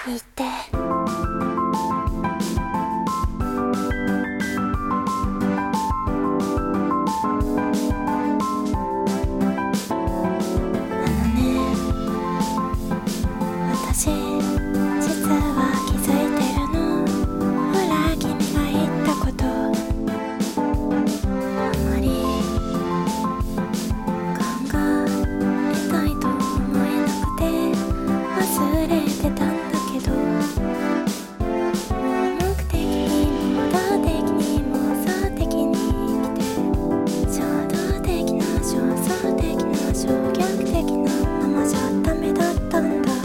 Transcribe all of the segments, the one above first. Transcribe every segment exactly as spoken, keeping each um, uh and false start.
言ってあのね、私実は気づいてるの。ほら君が言ったことあまり考えたいと思えなくて忘れてたんだけど、目的にも動的にも想的に生きて、衝動的な焦燥的な衝撃的なままじゃダメだったんだ。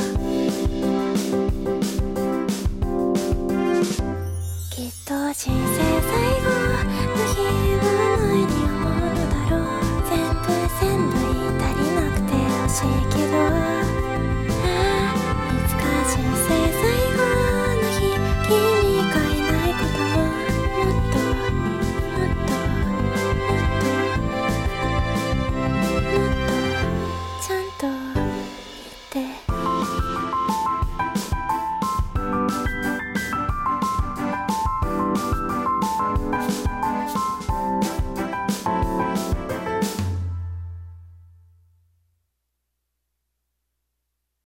きっと人生最後の日はないに思うのだろう。全部全部足りなくて欲しいけど、ああいつか人生最後の日、君がいないことをもっともっともっともっとちゃんと言って